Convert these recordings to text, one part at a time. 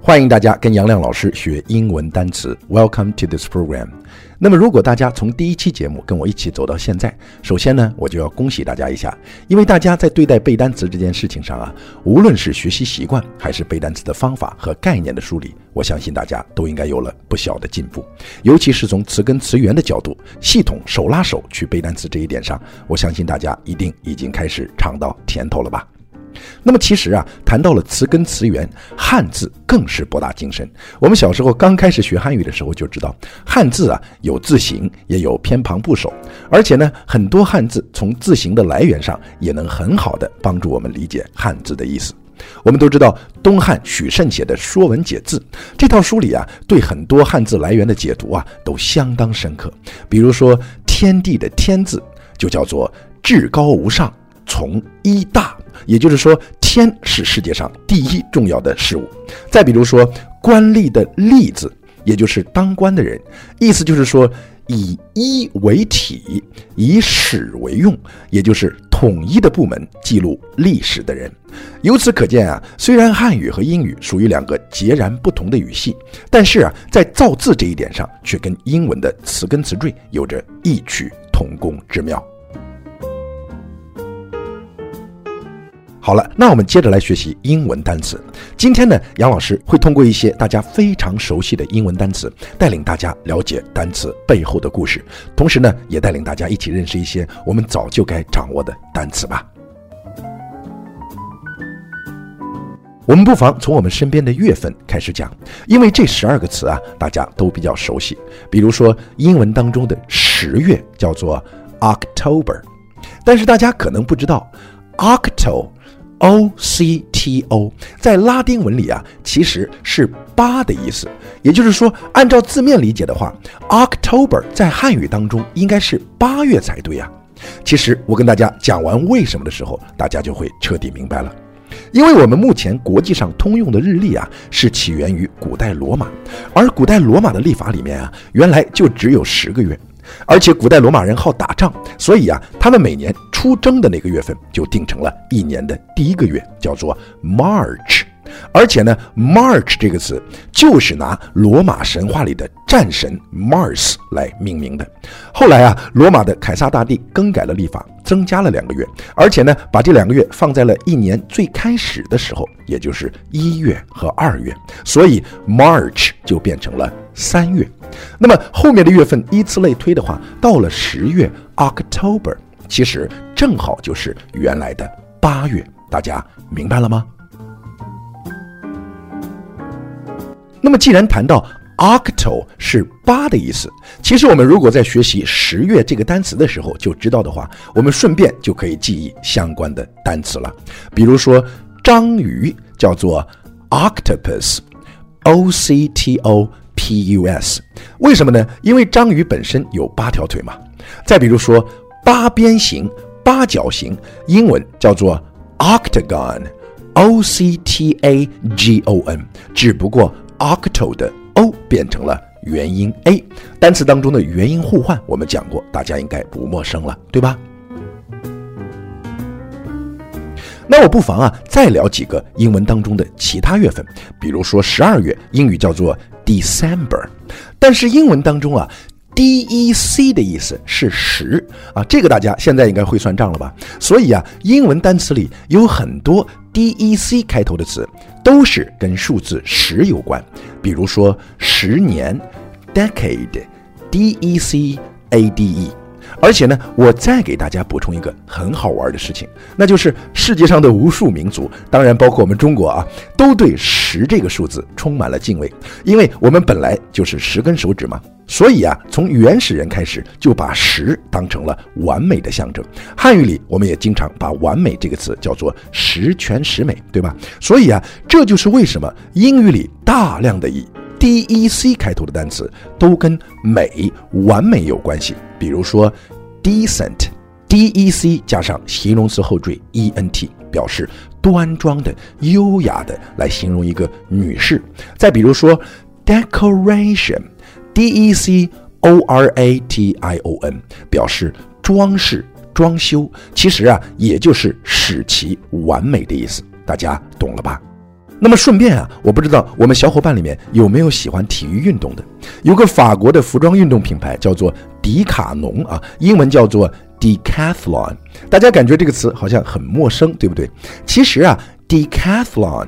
欢迎大家跟杨亮老师学英文单词 Welcome to this program。 那么如果大家从第一期节目跟我一起走到现在，首先呢我就要恭喜大家一下，因为大家在对待背单词这件事情上无论是学习习惯还是背单词的方法和概念的梳理，我相信大家都应该有了不小的进步。尤其是从词根词源的角度，系统手拉手去背单词这一点上，我相信大家一定已经开始尝到甜头了吧。那么其实谈到了词根词源，汉字更是博大精深。我们小时候刚开始学汉语的时候就知道，汉字有字形也有偏旁部首，而且呢很多汉字从字形的来源上也能很好的帮助我们理解汉字的意思。我们都知道东汉许慎写的《说文解字》这套书里对很多汉字来源的解读都相当深刻。比如说天地的天字就叫做至高无上，从一大，也就是说天是世界上第一重要的事物。再比如说官吏的吏字，也就是当官的人，意思就是说以一为体，以史为用，也就是统一的部门记录历史的人。由此可见虽然汉语和英语属于两个截然不同的语系，但是在造字这一点上却跟英文的词根词缀有着异曲同工之妙。好了，那我们接着来学习英文单词。今天呢，杨老师会通过一些大家非常熟悉的英文单词，带领大家了解单词背后的故事，同时呢，也带领大家一起认识一些我们早就该掌握的单词吧。我们不妨从我们身边的月份开始讲，因为这12个词大家都比较熟悉。比如说英文当中的10月叫做 October， 但是大家可能不知道 Octo 在拉丁文里其实是8的意思，也就是说按照字面理解的话， October 在汉语当中应该是8月才对其实我跟大家讲完为什么的时候，大家就会彻底明白了。因为我们目前国际上通用的日历是起源于古代罗马，而古代罗马的历法里面原来就只有10个月，而且古代罗马人好打仗，所以他们每年出征的那个月份就定成了一年的第一个月，叫做 March。 而且呢 March 这个词就是拿罗马神话里的战神 Mars 来命名的。后来罗马的凯撒大帝更改了历法，增加了2个月，而且呢把这2个月放在了一年最开始的时候，也就是1月和2月，所以 March 就变成了3月。那么后面的月份依次类推的话，到了10月 October 其实正好就是原来的8月，大家明白了吗？那么既然谈到 Octo 是8的意思，其实我们如果在学习10月这个单词的时候就知道的话，我们顺便就可以记忆相关的单词了。比如说章鱼叫做 Octopus， Octopus， 为什么呢？因为章鱼本身有8条腿嘛。再比如说八边形、八角形，英文叫做 Octagon， Octagon， 只不过 Octo 的 O 变成了元音 A， 单词当中的元音互换我们讲过，大家应该不陌生了，对吧？那我不妨再聊几个英文当中的其他月份，比如说12月，英语叫做 December， 但是英文当中DEC 的意思是10这个大家现在应该会算账了吧？所以英文单词里有很多 DEC 开头的词都是跟数字10有关，比如说10年 Decade， DECADE。 而且呢，我再给大家补充一个很好玩的事情，那就是世界上的无数民族，当然包括我们中国都对10这个数字充满了敬畏，因为我们本来就是10根手指嘛，所以从原始人开始就把10当成了完美的象征。汉语里我们也经常把完美这个词叫做十全十美，对吧？所以这就是为什么英语里大量的以DEC 开头的单词都跟美、完美有关系。比如说 decent， DEC 加上形容词后缀 ENT， 表示端庄的、优雅的，来形容一个女士。再比如说 decoration， DECORATION， 表示装饰、装修，其实也就是使其完美的意思，大家懂了吧？ 那么顺便啊，我不知道我们小伙伴里面有没有喜欢体育运动的？有个法国的服装运动品牌叫做迪卡侬啊，英文叫做 Decathlon。大家感觉这个词好像很陌生，对不对？其实啊 Decathlon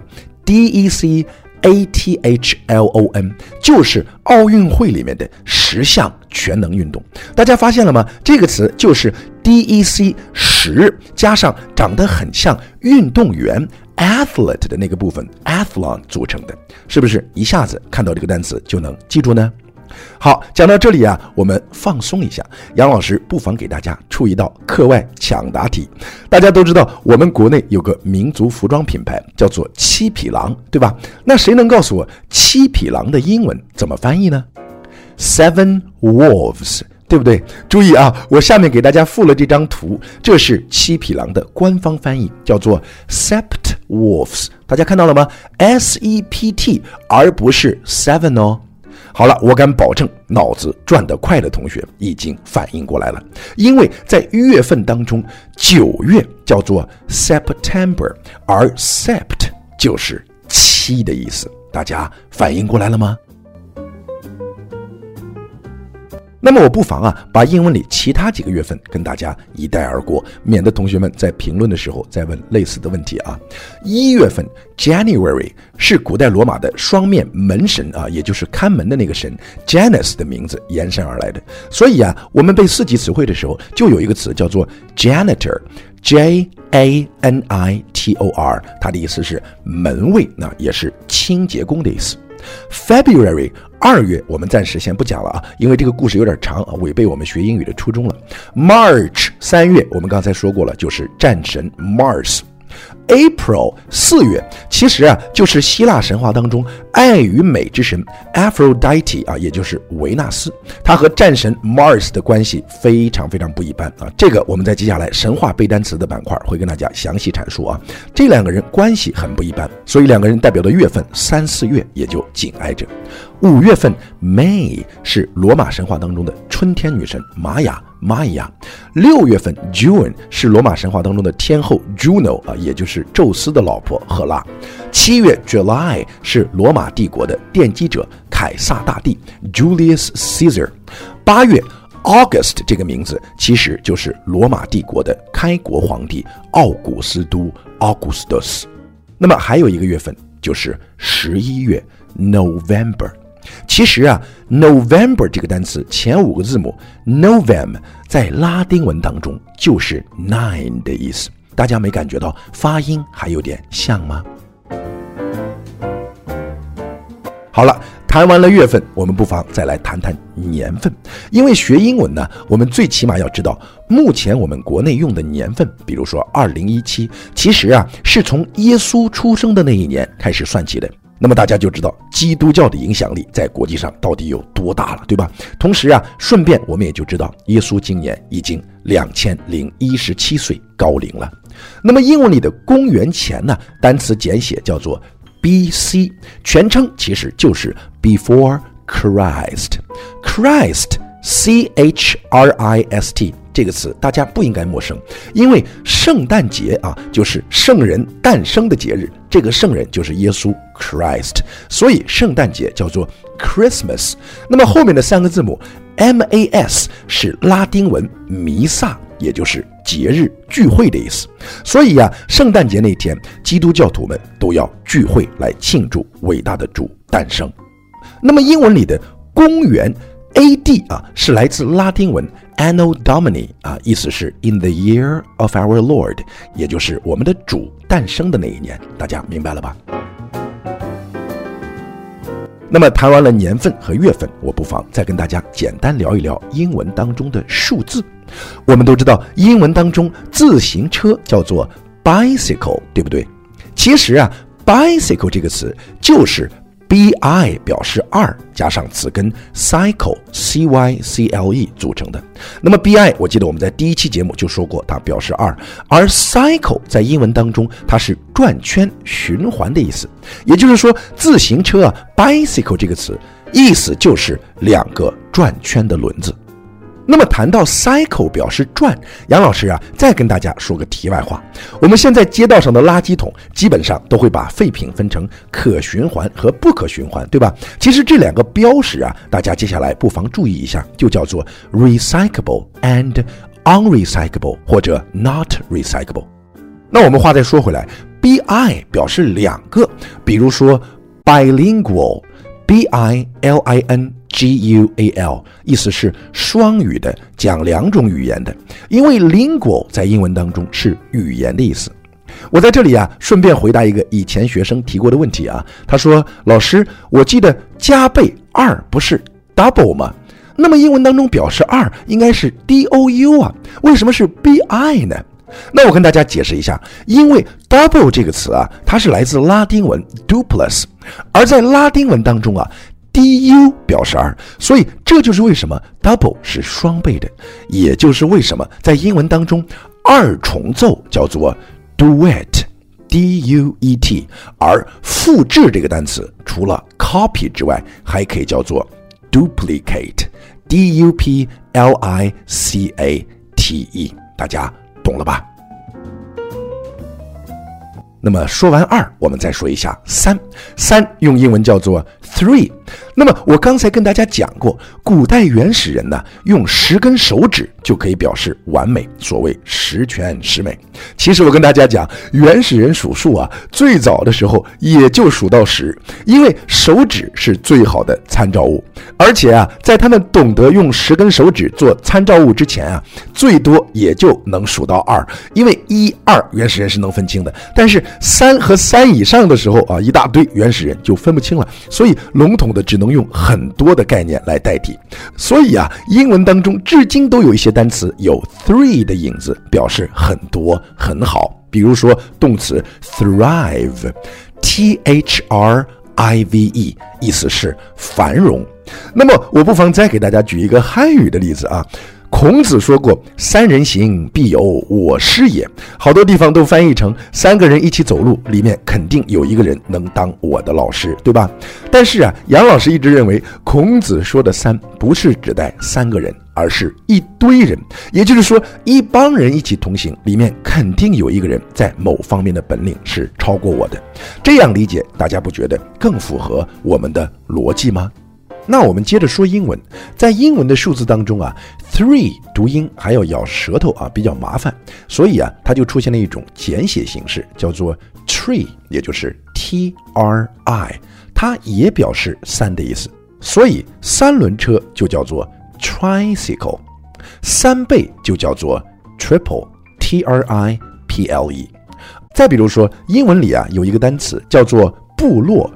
DECATHLON 就是奥运会里面的10项全能运动。大家发现了吗？这个词就是 DEC 10加上长得很像运动员 athlete 的那个部分 athlon 组成的，是不是一下子看到这个单词就能记住呢？好，讲到这里啊，我们放松一下，杨老师不妨给大家出一道课外抢答题。大家都知道我们国内有个民族服装品牌叫做七匹狼，对吧？那谁能告诉我七匹狼的英文怎么翻译呢？ Seven Wolves， 对不对？注意啊，我下面给大家附了这张图，这是七匹狼的官方翻译，叫做 Sept Wolves， 大家看到了吗？ SEPT 而不是 Seven 哦。好了，我敢保证脑子转得快的同学已经反应过来了，因为在月份当中9月叫做 September， 而 Sept 就是7的意思，大家反应过来了吗？那么我不妨啊，把英文里其他几个月份跟大家一带而过，免得同学们在评论的时候再问类似的问题啊。1月份 January 是古代罗马的双面门神啊，也就是看门的那个神 Janus 的名字延伸而来的。所以啊，我们背4级词汇的时候就有一个词叫做 janitor， Janitor， 它的意思是门卫，那也是清洁工的意思。February 2月我们暂时先不讲了啊，因为这个故事有点长啊，违背我们学英语的初衷了。March 3月我们刚才说过了，就是战神 Mars。April 4月其实啊就是希腊神话当中爱与美之神 Aphrodite 啊，也就是维纳斯，他和战神 Mars 的关系非常非常不一般啊。这个我们在接下来神话背单词的板块会跟大家详细阐述啊。这两个人关系很不一般，所以两个人代表的月份3、4月也就紧挨着。5月份 May 是罗马神话当中的春天女神玛雅。6月份 June 是罗马神话当中的天后 Juno 啊，也就是宙斯的老婆赫拉。7月 July 是罗马帝国的奠基者凯撒大帝 Julius Caesar。8月 August 这个名字其实就是罗马帝国的开国皇帝奥古斯都 Augustus。那么还有一个月份就是11月 November。其实啊 November 这个单词前5个字母 Novem 在拉丁文当中就是 nine 的意思，大家没感觉到发音还有点像吗？好了，谈完了月份，我们不妨再来谈谈年份。因为学英文呢，我们最起码要知道目前我们国内用的年份，比如说2017，其实啊是从耶稣出生的那一年开始算起的。那么大家就知道基督教的影响力在国际上到底有多大了，对吧？同时啊，顺便我们也就知道耶稣今年已经2017岁高龄了。那么英文里的公元前呢，单词简写叫做 BC， 全称其实就是 Before Christ。Christ CHRIST 这个词大家不应该陌生，因为圣诞节啊就是圣人诞生的节日，这个圣人就是耶稣 Christ， 所以圣诞节叫做 Christmas。 那么后面的3个字母 MAS 是拉丁文弥撒，也就是节日聚会的意思。所以啊，圣诞节那天基督教徒们都要聚会来庆祝伟大的主诞生。那么英文里的公元AD 啊，是来自拉丁文 Anno Domini 啊，意思是 In the year of our Lord， 也就是我们的主诞生的那一年。大家明白了吧？那么谈完了年份和月份，我不妨再跟大家简单聊一聊英文当中的数字。我们都知道英文当中自行车叫做 bicycle， 对不对？其实啊 bicycle 这个词就是 bi 表示2加上词根 cycle CYCLE 组成的。那么 bi 我记得我们在第1期节目就说过，它表示2，而 cycle 在英文当中它是转圈循环的意思。也就是说自行车啊 bicycle 这个词意思就是2个转圈的轮子。 那么谈到 cycle 表示转，杨老师啊，再跟大家说个题外话。我们现在街道上的垃圾桶基本上都会把废品分成可循环和不可循环，对吧？其实这两个标识啊，大家接下来不妨注意一下，就叫做 recyclable and unrecyclable 或者 not recyclable。那我们话再说回来， BI 表示两个，比如说 bilingual BILINGUAL 意思是双语的，讲两种语言的，因为 lingual 在英文当中是语言的意思。我在这里啊，顺便回答一个以前学生提过的问题啊，他说老师，我记得加倍2不是 double 吗？那么英文当中表示2应该是 DOU 啊，为什么是 BI 呢？那我跟大家解释一下，因为 double 这个词啊，它是来自拉丁文 duplex， 而在拉丁文当中啊，DU 表示2，所以这就是为什么 double 是双倍的，也就是为什么在英文当中二重奏叫做 duet DUET， 而复制这个单词除了 copy 之外，还可以叫做 duplicate DUPLICATE， 大家懂了吧？那么说完2，我们再说一下3用英文叫做 three。 那么我刚才跟大家讲过，古代原始人呢，用10根手指就可以表示完美，所谓十全十美。其实我跟大家讲，原始人数数啊，最早的时候也就数到10，因为手指是最好的参照物。而且啊，在他们懂得用10根手指做参照物之前啊，最多也就能数到2，因为1、2原始人是能分清的，但是3和3以上的时候啊，一大堆原始人就分不清了，所以笼统的只能用很多的概念来代替。所以啊，英文当中至今都有一些单词有 three 的影子，表示很多很好。比如说动词 thrive THRIVE， 意思是繁荣。那么我不妨再给大家举一个汉语的例子啊。孔子说过3人行必有我师也，好多地方都翻译成3个人一起走路，里面肯定有一个人能当我的老师，对吧？但是啊，杨老师一直认为孔子说的3不是指代3个人，而是一堆人，也就是说一帮人一起同行，里面肯定有一个人在某方面的本领是超过我的。这样理解，大家不觉得更符合我们的逻辑吗？那我们接着说英文，在英文的数字当中啊 ，three 读音还要咬舌头啊，比较麻烦，所以啊，它就出现了一种简写形式，叫做 tree， 也就是 TRI， 它也表示3的意思，所以3轮车就叫做 tricycle， 3倍就叫做 triple TRIPLE。再比如说，英文里啊有一个单词叫做部落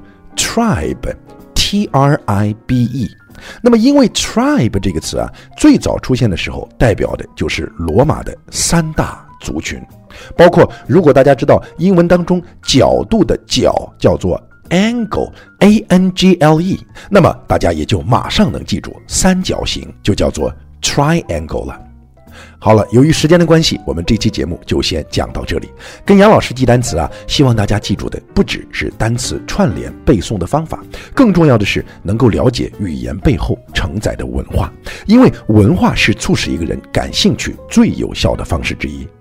tribe。TRIBE， 那么因为 tribe 这个词啊，最早出现的时候代表的就是罗马的3大族群，包括如果大家知道英文当中角度的角叫做 angle ANGLE， 那么大家也就马上能记住三角形就叫做 triangle 了。好了，由于时间的关系，我们这期节目就先讲到这里。跟杨老师记单词啊，希望大家记住的不只是单词串联背诵的方法，更重要的是能够了解语言背后承载的文化，因为文化是促使一个人感兴趣最有效的方式之一。